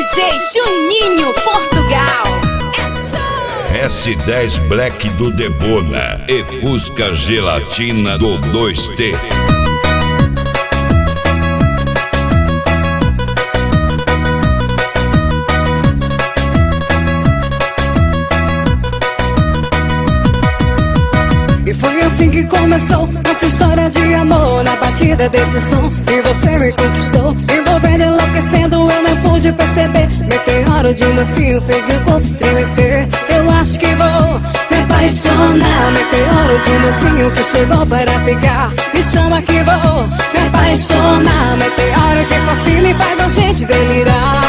DJ Juninho Portugal. S10 Black do Debona e Fusca Gelatina do 2T. E foi assim que começou nossa história de amor, na batida desse som. E você me conquistou, envolvendo, enlouquecendo, eu não pude perceber. Meteoro de mansinho fez meu corpo estremecer. Eu acho que vou me apaixonar. Meteoro de mansinho que chegou para ficar. Me chama que vou me apaixonar. Meteoro que fascina e faz a gente delirar.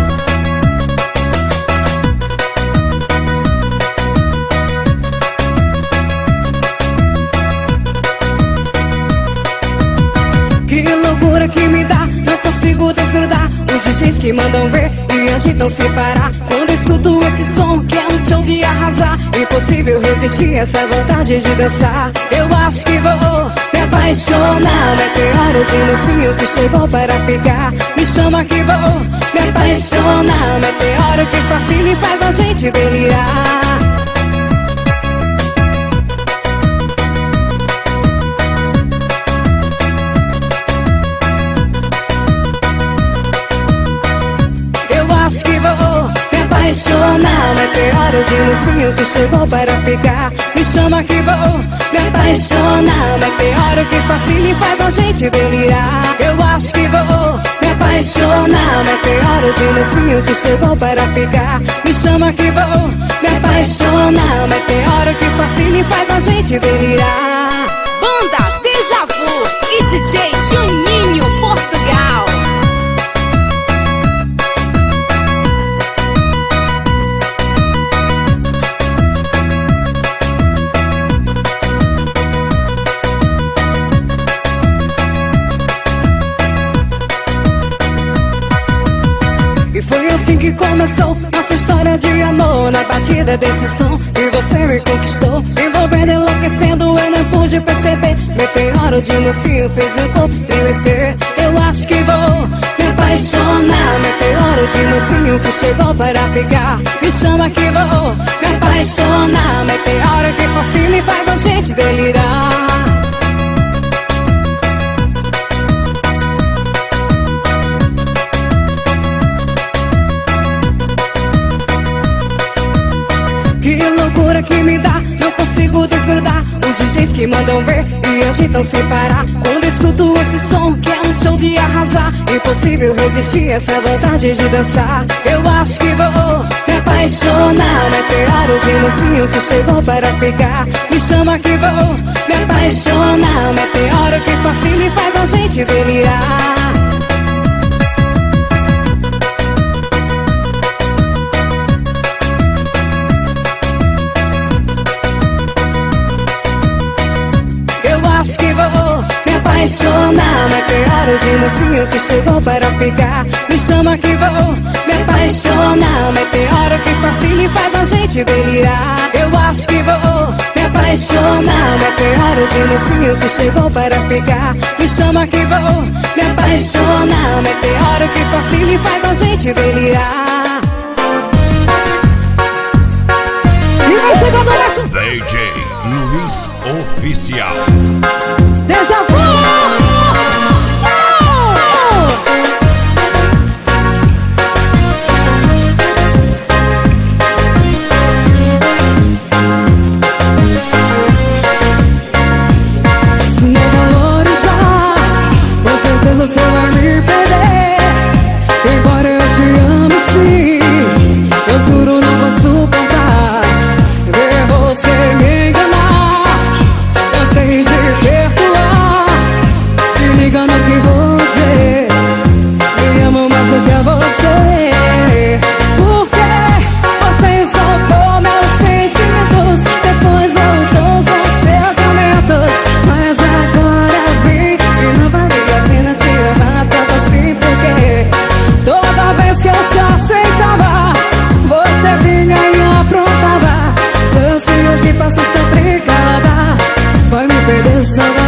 Que loucura que me dá, não consigo desgrudar. Os DJs que mandam ver e agitam sem parar. Quando escuto esse som que é um show de arrasar, impossível resistir essa vontade de dançar. Eu acho que vou me apaixonar. Meteoro de mansinho que chegou para ficar. Me chama que vou me apaixonar. Meteoro que fascina e faz a gente delirar. Acho que vou me apaixonar. Meteoro de mansinho que chegou para ficar. Me chama que vou me apaixonar. Meteoro que fascina e faz a gente delirar. Eu acho que vou me apaixonar. Meteoro de mansinho que chegou para ficar. Me chama que vou me apaixonar. Meteoro que fascina e faz a gente delirar. Banda Deja Vu e DJ Juninho Portugal. Foi assim que começou nossa história de amor, na batida desse som. E você me conquistou, envolvendo, enlouquecendo, eu não pude perceber. Meteoro de mansinho fez meu corpo estremecer. Eu acho que vou me apaixonar. Meteoro de mansinho que chegou para ficar. Me chama que vou me apaixonar. Meteoro que fascina e faz a gente delirar. Que loucura que me dá, não consigo desgrudar. Os DJs que mandam ver e agitam sem parar. Quando escuto esse som que é um show de arrasar, impossível resistir essa vontade de dançar. Eu acho que vou me apaixonar. Meteoro de mansinho que chegou para ficar. Me chama que vou me apaixonar. Meteoro que fascina e faz a gente delirar. Acho que vou me apaixonar. Meteoro de mansinho que chegou para ficar. Me chama que vou me apaixonar. Meteoro que fascina e faz a gente delirar. Eu acho que vou me apaixonar. Meteoro de mansinho que chegou para ficar. Me chama que vou me apaixonar. Meteoro que fascina e faz a gente delirar. E vai chegando nessa DJ Luiz Oficial. Deja Vu! Se não valorizar, com certeza você vai me perder. Embora eu te ame sim, eu juro não vou suportar ver você me enganar. Eu sei de perdoar, se me engano que vou dizer. Me amo mais do que você, porque você soltou meus sentimentos, depois voltou com seus aumentos. Mas agora vi que não valia a pena te levar pra você, porque toda vez que eu te aceitava, você vinha e aprontava. Se eu sei o que faço sempre calada, vai me perder, senão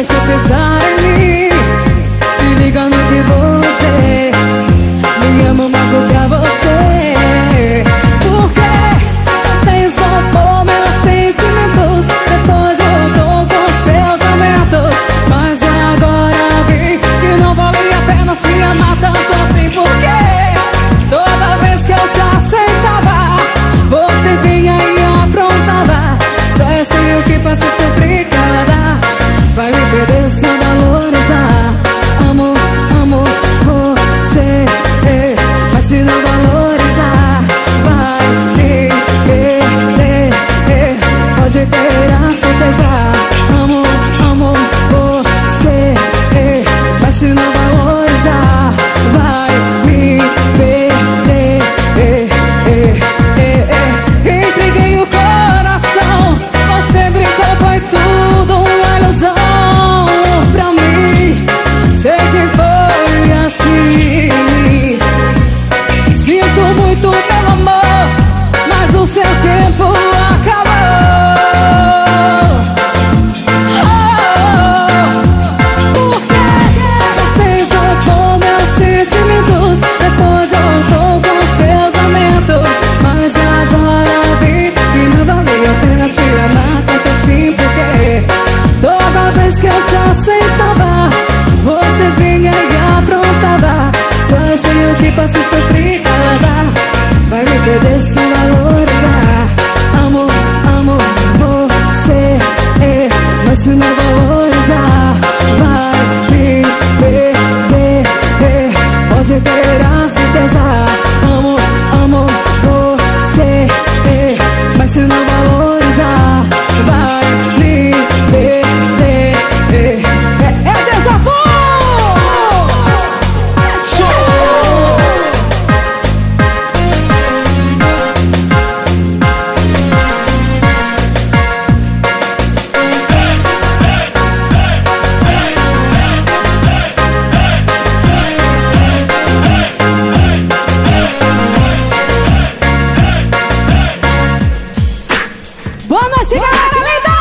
deixa eu pensar em mim. Se liga no que você me ama mais do que a você. Porque sem sopor meus sentimentos, depois eu tô com seus aumentos. Mas agora vi que não valia a pena te amar tanto assim. Porque toda vez que eu te aceitava, você vinha e aprontava. Só eu sei o que passa sobre cada. Vai me perder se não valorizar. Amo, amo você, mas se não valorizar, vai me perder. Pode ter a certeza. Amo, amo você, mas se não valorizar, vai me perder. Entreguei o coração, você brincou, foi tudo uma ilusão pra mim. Sei que foi assim. Sinto muito pelo amor, mas o seu tempo acabou. Porque vocês roubam meus sentimentos, depois eu tô com seus aumentos. Mas agora vi que não valia a pena te amar tanto assim. Porque toda vez que eu te aceitava, você vinha e aprontava. Só eu sei o que passa e sofri cada. Vai me perder se não valorizar. Amo, amo você, mas se não valorizar, vai me perder. Pode ter a certeza. Amo, amo você, mas se não valorizar, vai me perder. É déjà vu! Boa noite, galera linda!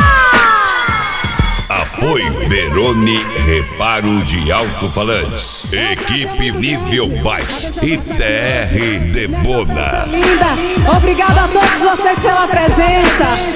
Apoio Verone Reparo de Alto-Falantes. Equipe Nível Baixo e TR Debona. Linda, obrigada a todos vocês pela presença.